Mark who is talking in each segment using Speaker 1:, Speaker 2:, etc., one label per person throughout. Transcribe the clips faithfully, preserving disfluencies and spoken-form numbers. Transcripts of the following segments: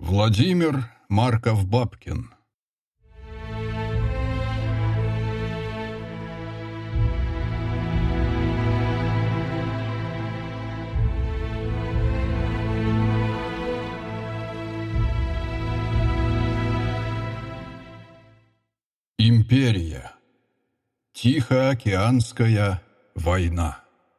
Speaker 1: Владимир Марков-Бабкин. Империя. Тихоокеанская война.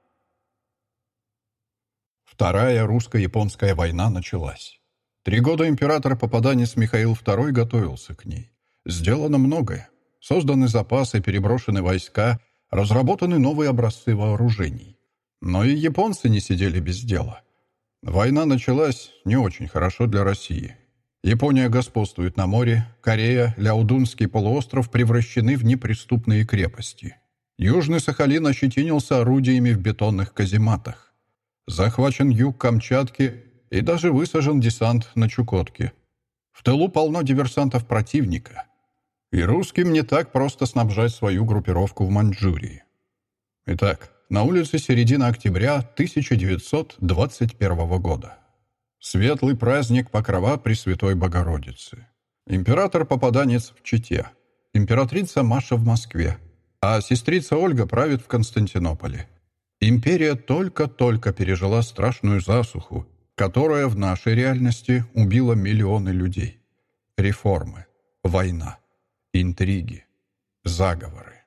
Speaker 1: Вторая русско-японская война началась. Три года император-попаданец Михаил второй готовился к ней. Сделано многое. Созданы запасы, переброшены войска, разработаны новые образцы вооружений. Но и японцы не сидели без дела. Война началась не очень хорошо для России. Япония господствует на море, Корея, Ляодунский полуостров превращены в неприступные крепости. Южный Сахалин ощетинился орудиями в бетонных казематах. Захвачен юг Камчатки и даже высажен десант на Чукотке. В тылу полно диверсантов противника. И русским не так просто снабжать свою группировку в Маньчжурии. Итак, на улице середина октября тысяча девятьсот двадцать первого года. Светлый праздник Покрова Пресвятой Богородицы. Император-попаданец в Чите. Императрица Маша в Москве. А сестрица Ольга правит в Константинополе. Империя только-только пережила страшную засуху, которая в нашей реальности убила миллионы людей. Реформы, война, интриги, заговоры.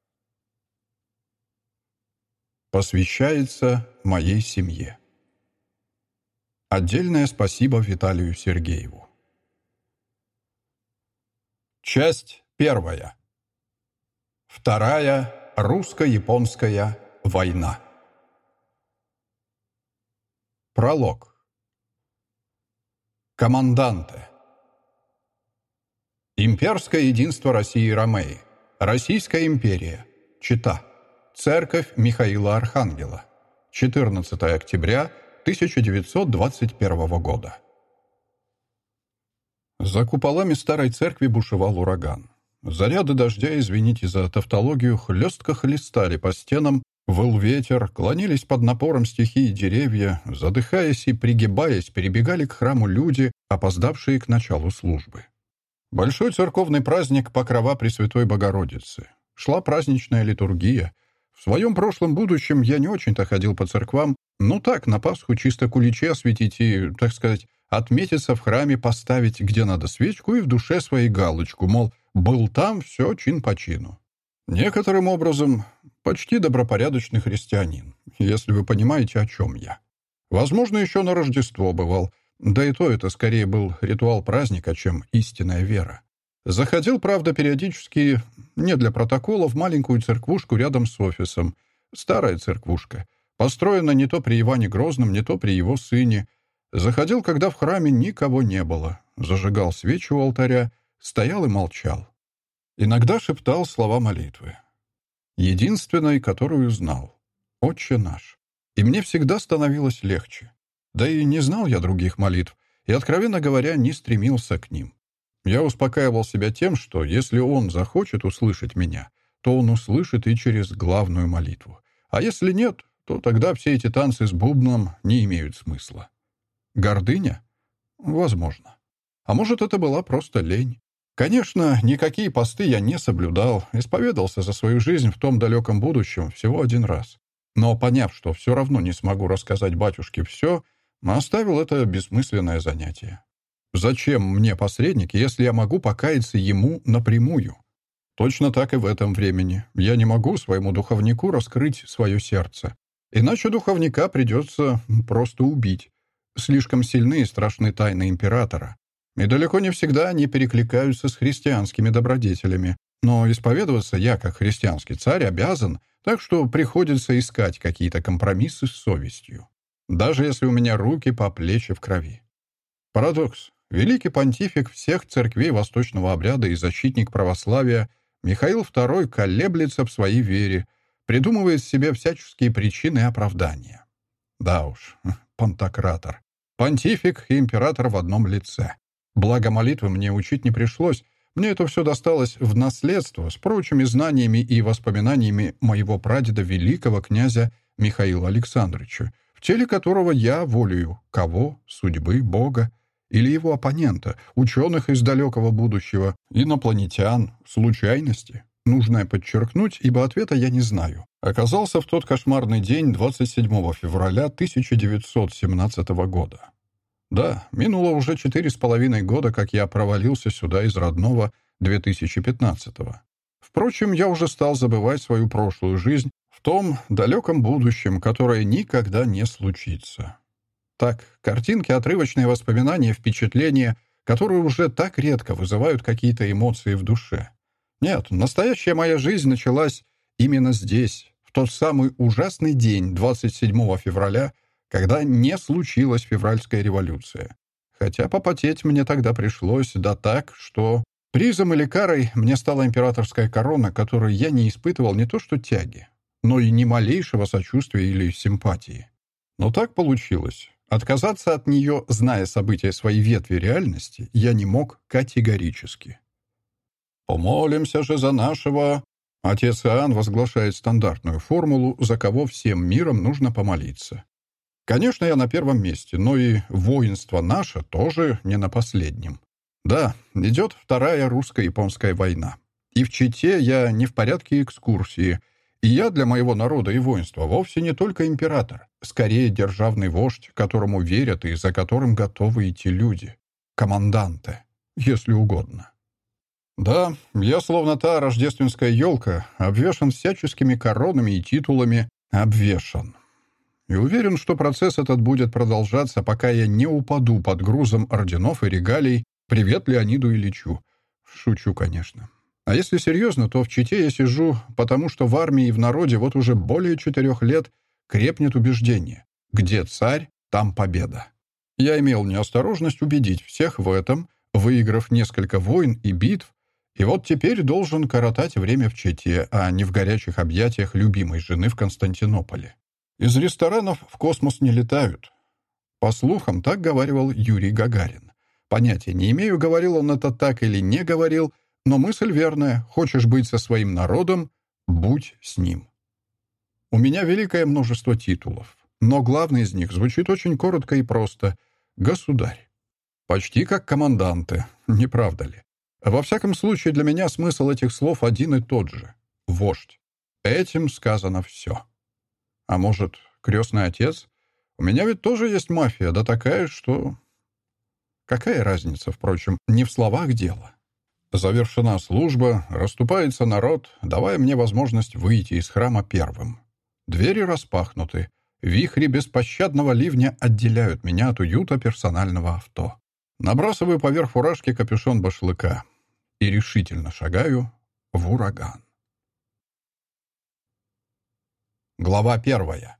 Speaker 1: Посвящается моей семье. Отдельное спасибо Виталию Сергееву. Часть первая. Вторая русско-японская война. Пролог. Команданте. Имперское единство России и Ромеи. Российская империя. Чита. Церковь Михаила Архангела. четырнадцатого октября тысяча девятьсот двадцать первого года. За куполами старой церкви бушевал ураган. Заряды дождя, извините за тавтологию, хлестко хлестали по стенам, выл ветер, клонились под напором стихии деревья, задыхаясь и пригибаясь, перебегали к храму люди, опоздавшие к началу службы. Большой церковный праздник Покрова Пресвятой Богородицы. Шла праздничная литургия. В своем прошлом будущем я не очень-то ходил по церквам, ну так, на Пасху чисто куличи осветить и, так сказать, отметиться в храме, поставить где надо свечку и в душе своей галочку, мол, был там, все чин по чину. Некоторым образом почти добропорядочный христианин, если вы понимаете, о чем я. Возможно, еще на Рождество бывал, да и то это скорее был ритуал праздника, чем истинная вера. Заходил, правда, периодически, не для протокола, в маленькую церквушку рядом с офисом. Старая церквушка. Построена не то при Иване Грозном, не то при его сыне. Заходил, когда в храме никого не было. Зажигал свечи у алтаря, стоял и молчал. Иногда шептал слова молитвы. Единственной, которую знал. «Отче наш». И мне всегда становилось легче. Да и не знал я других молитв, и, откровенно говоря, не стремился к ним. Я успокаивал себя тем, что если он захочет услышать меня, то он услышит и через главную молитву. А если нет, то тогда все эти танцы с бубном не имеют смысла. Гордыня? Возможно. А может, это была просто лень. Конечно, никакие посты я не соблюдал, исповедался за свою жизнь в том далеком будущем всего один раз. Но, поняв, что все равно не смогу рассказать батюшке все, оставил это бессмысленное занятие. Зачем мне посредник, если я могу покаяться ему напрямую? Точно так и в этом времени. Я не могу своему духовнику раскрыть свое сердце. Иначе духовника придется просто убить. Слишком сильны и страшны тайны императора. И далеко не всегда они перекликаются с христианскими добродетелями. Но исповедоваться я, как христианский царь, обязан, так что приходится искать какие-то компромиссы с совестью. Даже если у меня руки по плечи в крови. Парадокс. Великий понтифик всех церквей восточного обряда и защитник православия Михаил второй колеблется в своей вере, придумывает себе всяческие причины и оправдания. Да уж, пантократор. Понтифик и император в одном лице. Благо молитвы мне учить не пришлось, мне это все досталось в наследство с прочими знаниями и воспоминаниями моего прадеда великого князя Михаила Александровича, в теле которого я волею кого, судьбы, Бога, или его оппонента, ученых из далекого будущего, инопланетян, случайности? Нужно подчеркнуть, ибо ответа я не знаю. Оказался в тот кошмарный день двадцать седьмого февраля тысяча девятьсот семнадцатого года. Да, минуло уже четыре с половиной года, как я провалился сюда из родного две тысячи пятнадцатого. Впрочем, я уже стал забывать свою прошлую жизнь в том далеком будущем, которое никогда не случится. Так, картинки, отрывочные воспоминания, впечатления, которые уже так редко вызывают какие-то эмоции в душе. Нет, настоящая моя жизнь началась именно здесь, в тот самый ужасный день, двадцать седьмого февраля, когда не случилась февральская революция. Хотя попотеть мне тогда пришлось, да так, что призом или карой мне стала императорская корона, которой я не испытывал не то что тяги, но и ни малейшего сочувствия или симпатии. Но так получилось. Отказаться от нее, зная события своей ветви реальности, я не мог категорически. «Помолимся же за нашего...» Отец Иоанн возглашает стандартную формулу, за кого всем миром нужно помолиться. Конечно, я на первом месте, но и воинство наше тоже не на последнем. Да, идет Вторая русско-японская война. И в Чите я не в порядке экскурсии, и я для моего народа и воинства вовсе не только император, скорее державный вождь, которому верят и за которым готовы идти люди. Команданте, если угодно. Да, я словно та рождественская елка, обвешан всяческими коронами и титулами, обвешан. И уверен, что процесс этот будет продолжаться, пока я не упаду под грузом орденов и регалий. Привет Леониду Ильичу. Шучу, конечно. А если серьезно, то в Чите я сижу, потому что в армии и в народе вот уже более четырех лет крепнет убеждение. Где царь, там победа. Я имел неосторожность убедить всех в этом, выиграв несколько войн и битв, и вот теперь должен коротать время в Чите, а не в горячих объятиях любимой жены в Константинополе. Из ресторанов в космос не летают. По слухам, так говаривал Юрий Гагарин. Понятия не имею, говорил он это так или не говорил, но мысль верная. Хочешь быть со своим народом — будь с ним. У меня великое множество титулов, но главный из них звучит очень коротко и просто — «Государь». Почти как команданты, не правда ли? Во всяком случае, для меня смысл этих слов один и тот же — вождь. Этим сказано все. А может, крестный отец? У меня ведь тоже есть мафия, да такая, что... Какая разница, впрочем, не в словах дело. Завершена служба, расступается народ, давая мне возможность выйти из храма первым. Двери распахнуты, вихри беспощадного ливня отделяют меня от уюта персонального авто. Набрасываю поверх фуражки капюшон башлыка и решительно шагаю в ураган. Глава первая.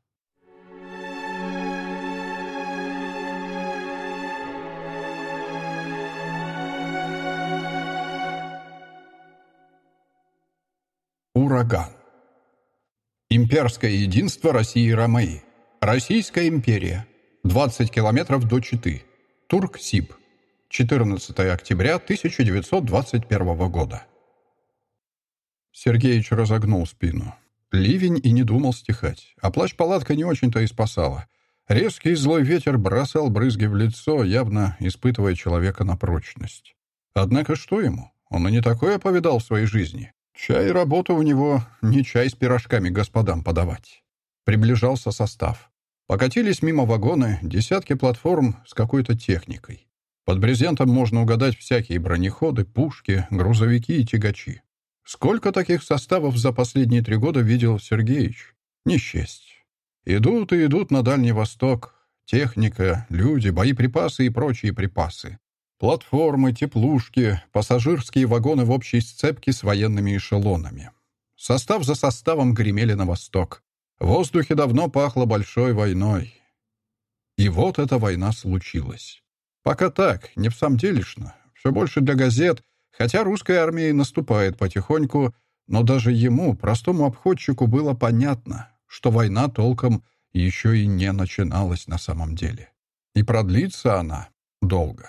Speaker 1: Ураган. Имперское единство России и Ромеи. Российская империя. двадцать километров до Читы. Турк-Сиб. четырнадцатого октября тысяча девятьсот двадцать первого года. Сергеич разогнул спину. Ливень и не думал стихать, а плащ-палатка не очень-то и спасала. Резкий злой ветер бросал брызги в лицо, явно испытывая человека на прочность. Однако что ему? Он и не такое повидал в своей жизни. Чай и работа у него не чай с пирожками господам подавать. Приближался состав. Покатились мимо вагоны десятки платформ с какой-то техникой. Под брезентом можно угадать всякие бронеходы, пушки, грузовики и тягачи. Сколько таких составов за последние три года видел Сергеич? Не счесть. Идут и идут на Дальний Восток. Техника, люди, боеприпасы и прочие припасы. Платформы, теплушки, пассажирские вагоны в общей сцепке с военными эшелонами. Состав за составом гремели на восток. В воздухе давно пахло большой войной. И вот эта война случилась. Пока так, не в самом делешно. Все больше для газет, хотя русская армия наступает потихоньку, но даже ему, простому обходчику, было понятно, что война толком еще и не начиналась на самом деле. И продлится она долго.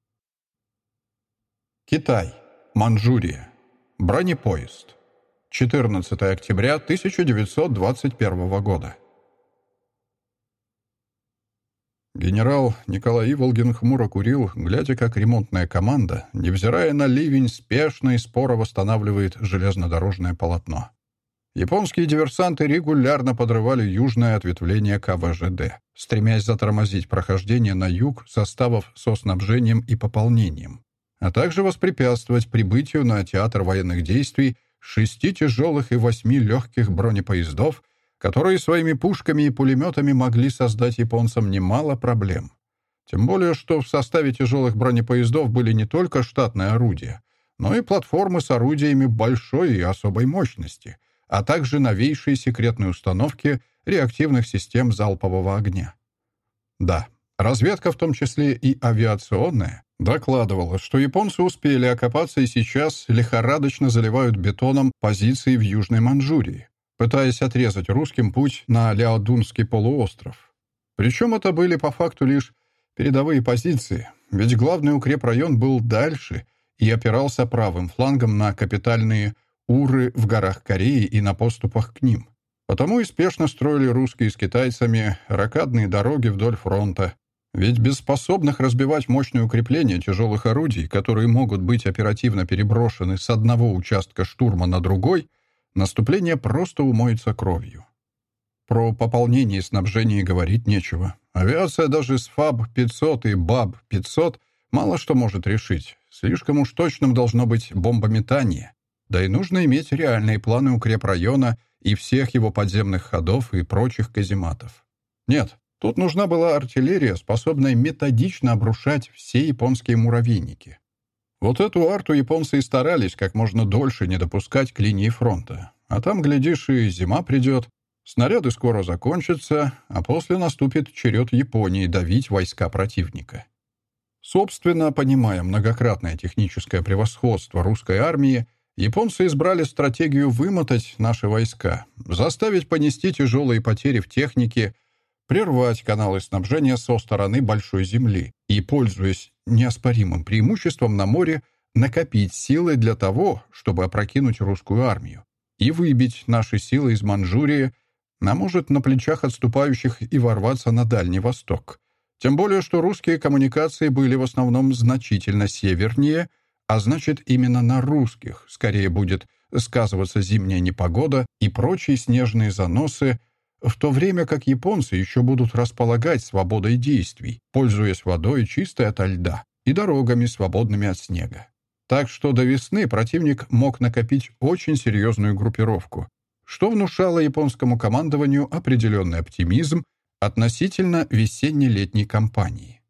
Speaker 1: Китай. Манчжурия. Бронепоезд. четырнадцатого октября тысяча девятьсот двадцать первого года. Генерал Николай Иволгин хмуро курил, глядя, как ремонтная команда, невзирая на ливень, спешно и споро восстанавливает железнодорожное полотно. Японские диверсанты регулярно подрывали южное ответвление ка вэ жэ дэ, стремясь затормозить прохождение на юг составов со снабжением и пополнением, а также воспрепятствовать прибытию на театр военных действий шести тяжелых и восьми легких бронепоездов, которые своими пушками и пулеметами могли создать японцам немало проблем. Тем более, что в составе тяжелых бронепоездов были не только штатные орудия, но и платформы с орудиями большой и особой мощности, а также новейшие секретные установки реактивных систем залпового огня. Да, разведка, в том числе и авиационная, докладывала, что японцы успели окопаться и сейчас лихорадочно заливают бетоном позиции в Южной Манчжурии, пытаясь отрезать русским путь на Ляодунский полуостров. Причем это были по факту лишь передовые позиции, ведь главный укрепрайон был дальше и опирался правым флангом на капитальные Уры в горах Кореи и на подступах к ним. Потому и спешно строили русские с китайцами рокадные дороги вдоль фронта, ведь без способных разбивать мощные укрепления тяжелых орудий, которые могут быть оперативно переброшены с одного участка штурма на другой, наступление просто умоется кровью. Про пополнение и снабжение говорить нечего. Авиация даже с ФАБ пятьсот и БАБ пятьсот мало что может решить. Слишком уж точным должно быть бомбометание. Да и нужно иметь реальные планы укрепрайона и всех его подземных ходов и прочих казематов. Нет, тут нужна была артиллерия, способная методично обрушать все японские муравейники. Вот эту арту японцы и старались как можно дольше не допускать к линии фронта. А там, глядишь, и зима придет, снаряды скоро закончатся, а после наступит черед Японии давить войска противника. Собственно, понимая многократное техническое превосходство русской армии, японцы избрали стратегию вымотать наши войска, заставить понести тяжелые потери в технике, прервать каналы снабжения со стороны Большой Земли и, пользуясь неоспоримым преимуществом на море, накопить силы для того, чтобы опрокинуть русскую армию и выбить наши силы из Манчжурии, а может, на плечах отступающих и ворваться на Дальний Восток. Тем более, что русские коммуникации были в основном значительно севернее, а значит, именно на русских скорее будет сказываться зимняя непогода и прочие снежные заносы, в то время как японцы еще будут располагать свободой действий, пользуясь водой чистой ото льда и дорогами, свободными от снега. Так что до весны противник мог накопить очень серьезную группировку, что внушало японскому командованию определенный оптимизм относительно весенне-летней кампании.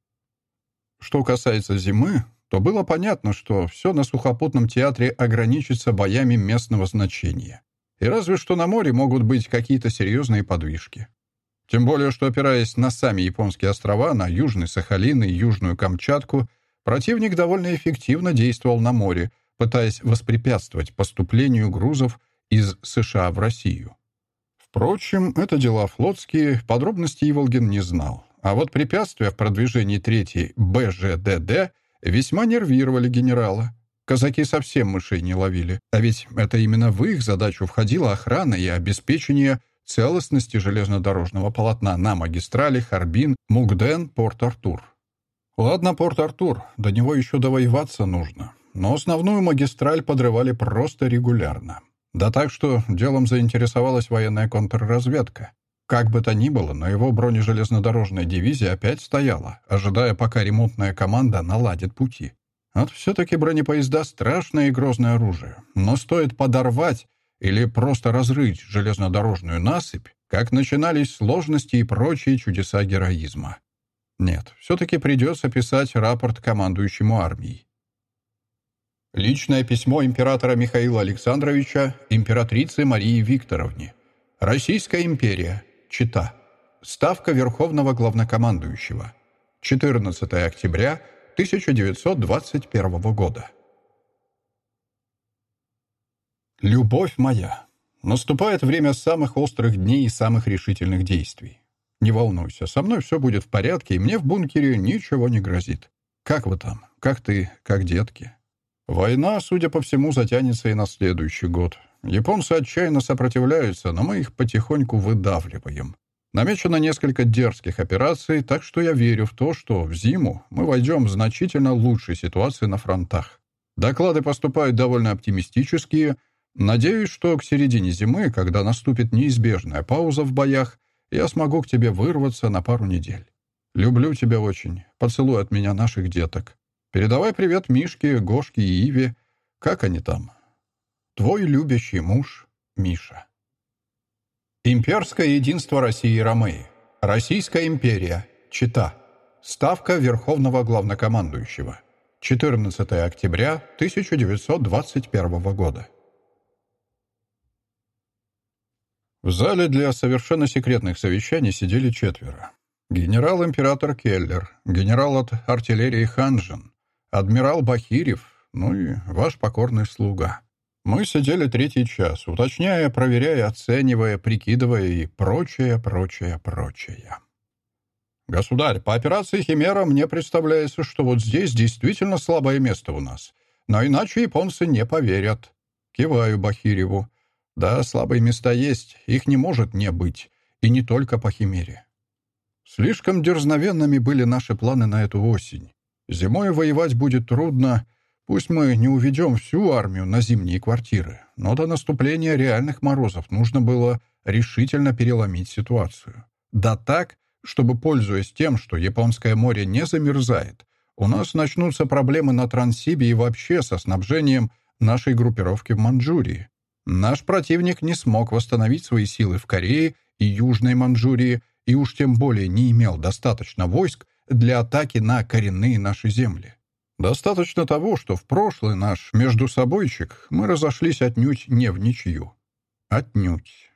Speaker 1: Что касается зимы, то было понятно, что все на сухопутном театре ограничится боями местного значения. И разве что на море могут быть какие-то серьезные подвижки. Тем более, что, опираясь на сами японские острова, на Южный Сахалин и Южную Камчатку, противник довольно эффективно действовал на море, пытаясь воспрепятствовать поступлению грузов из США в Россию. Впрочем, это дела флотские, подробностей Иволгин не знал. А вот препятствия в продвижении третьей бэ жэ дэ дэ весьма нервировали генерала. Казаки совсем мышей не ловили, а ведь это именно в их задачу входила охрана и обеспечение целостности железнодорожного полотна на магистрали Харбин-Мукден Порт-Артур. Ладно, Порт-Артур, до него еще довоеваться нужно, но основную магистраль подрывали просто регулярно. Да так, что делом заинтересовалась военная контрразведка. Как бы то ни было, но его бронежелезнодорожная дивизия опять стояла, ожидая, пока ремонтная команда наладит пути. Вот все-таки бронепоезда — страшное и грозное оружие. Но стоит подорвать или просто разрыть железнодорожную насыпь, как начинались сложности и прочие чудеса героизма. Нет, все-таки придется писать рапорт командующему армией. Личное письмо императора Михаила Александровича императрице Марии Викторовне. Российская империя. Чита. Ставка Верховного Главнокомандующего. четырнадцатое октября тысяча девятьсот двадцать первого года. Любовь моя, наступает время самых острых дней и самых решительных действий. Не волнуйся, со мной все будет в порядке, и мне в бункере ничего не грозит. Как вы там? Как ты? Как детки? Война, судя по всему, затянется и на следующий год. Японцы отчаянно сопротивляются, но мы их потихоньку выдавливаем. Намечено несколько дерзких операций, так что я верю в то, что в зиму мы войдем в значительно лучшей ситуации на фронтах. Доклады поступают довольно оптимистические. Надеюсь, что к середине зимы, когда наступит неизбежная пауза в боях, я смогу к тебе вырваться на пару недель. Люблю тебя очень. Поцелуй от меня наших деток. Передавай привет Мишке, Гошке и Иве. Как они там? Твой любящий муж Миша. Имперское единство России и Ромеи. Российская империя. Чита. Ставка Верховного Главнокомандующего. четырнадцатое октября тысяча девятьсот двадцать первого года. В зале для совершенно секретных совещаний сидели четверо. Генерал-император Келлер, генерал от артиллерии Ханжин, адмирал Бахирев, ну и ваш покорный слуга. Мы сидели третий час, уточняя, проверяя, оценивая, прикидывая и прочее, прочее, прочее. «Государь, по операции «Химера» мне представляется, что вот здесь действительно слабое место у нас. Но иначе японцы не поверят». Киваю Бахиреву. «Да, слабые места есть, их не может не быть. И не только по «Химере». Слишком дерзновенными были наши планы на эту осень. Зимой воевать будет трудно. Пусть мы не уведем всю армию на зимние квартиры, но до наступления реальных морозов нужно было решительно переломить ситуацию. Да так, чтобы, пользуясь тем, что Японское море не замерзает, у нас начнутся проблемы на Транссибе и вообще со снабжением нашей группировки в Манчжурии. Наш противник не смог восстановить свои силы в Корее и Южной Манчжурии и уж тем более не имел достаточно войск для атаки на коренные наши земли. Достаточно того, что в прошлый наш междусобойчик мы разошлись отнюдь не в ничью. Отнюдь.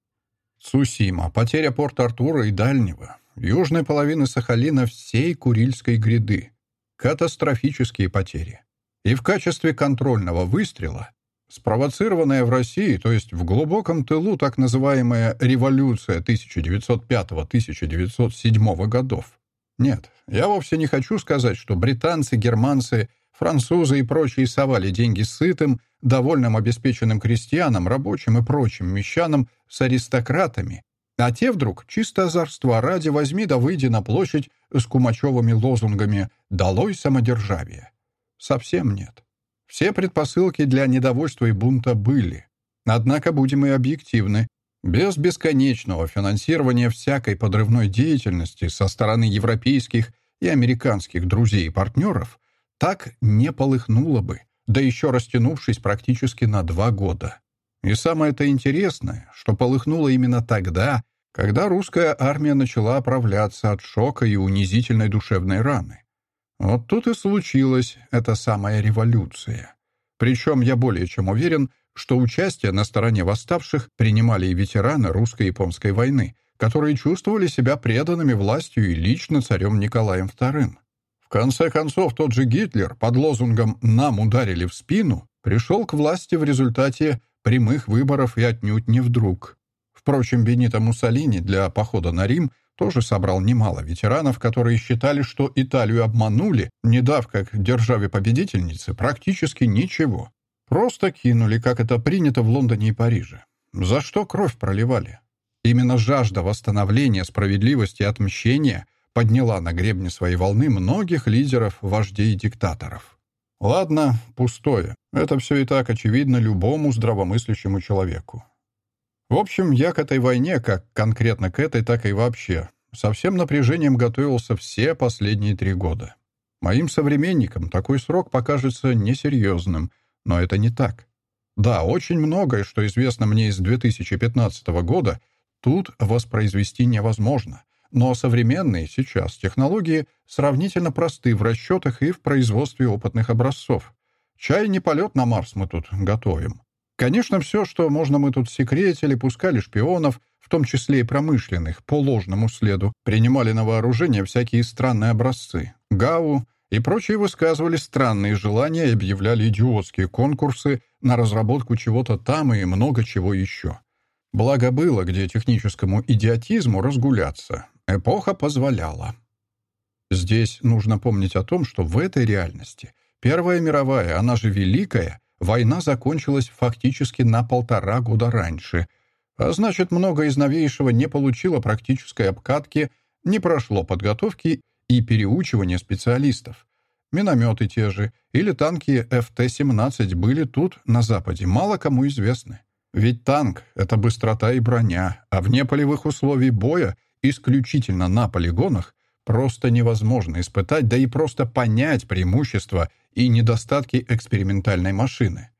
Speaker 1: Цусима, потеря Порт-Артура и Дальнего, южной половины Сахалина, всей Курильской гряды. Катастрофические потери. И в качестве контрольного выстрела спровоцированная в России, то есть в глубоком тылу так называемая революция тысяча девятьсот пятого — тысяча девятьсот седьмого годов. Нет, я вовсе не хочу сказать, что британцы, германцы, французы и прочие совали деньги сытым, довольным обеспеченным крестьянам, рабочим и прочим мещанам с аристократами, а те вдруг чисто озорства ради возьми да выйди на площадь с кумачевыми лозунгами «Долой самодержавие». Совсем нет. Все предпосылки для недовольства и бунта были. Однако будем и объективны. Без бесконечного финансирования всякой подрывной деятельности со стороны европейских и американских друзей и партнеров так не полыхнуло бы, да еще растянувшись практически на два года. И самое-то интересное, что полыхнуло именно тогда, когда русская армия начала оправляться от шока и унизительной душевной раны. Вот тут и случилась эта самая революция. Причем я более чем уверен, что участие на стороне восставших принимали и ветераны русско-японской войны, которые чувствовали себя преданными властью и лично царем Николаем вторым. В конце концов, тот же Гитлер под лозунгом «нам ударили в спину» пришел к власти в результате прямых выборов и отнюдь не вдруг. Впрочем, Бенито Муссолини для похода на Рим тоже собрал немало ветеранов, которые считали, что Италию обманули, не дав как державе-победительнице практически ничего. Просто кинули, как это принято в Лондоне и Париже. За что кровь проливали? Именно жажда восстановления справедливости и отмщения подняла на гребне своей волны многих лидеров, вождей и диктаторов. Ладно, пустое. Это все и так очевидно любому здравомыслящему человеку. В общем, я к этой войне, как конкретно к этой, так и вообще, со всем напряжением готовился все последние три года. Моим современникам такой срок покажется несерьезным, но это не так. Да, очень многое, что известно мне из две тысячи пятнадцатого года, тут воспроизвести невозможно, но современные сейчас технологии сравнительно просты в расчетах и в производстве опытных образцов. Чай не полет на Марс мы тут готовим. Конечно, все, что можно, мы тут секретили, пускали шпионов, в том числе и промышленных, по ложному следу, принимали на вооружение всякие странные образцы, ГАУ и прочие высказывали странные желания и объявляли идиотские конкурсы на разработку чего-то там и много чего еще. Благо было, где техническому идиотизму разгуляться. Эпоха позволяла. Здесь нужно помнить о том, что в этой реальности Первая мировая, она же Великая, война закончилась фактически на полтора года раньше. А значит, много из новейшего не получило практической обкатки, не прошло подготовки и переучивания специалистов. Минометы те же или танки эф тэ семнадцать были тут, на Западе, мало кому известны. Ведь танк — это быстрота и броня, а вне полевых условий боя, исключительно на полигонах, просто невозможно испытать, да и просто понять преимущества и недостатки экспериментальной машины.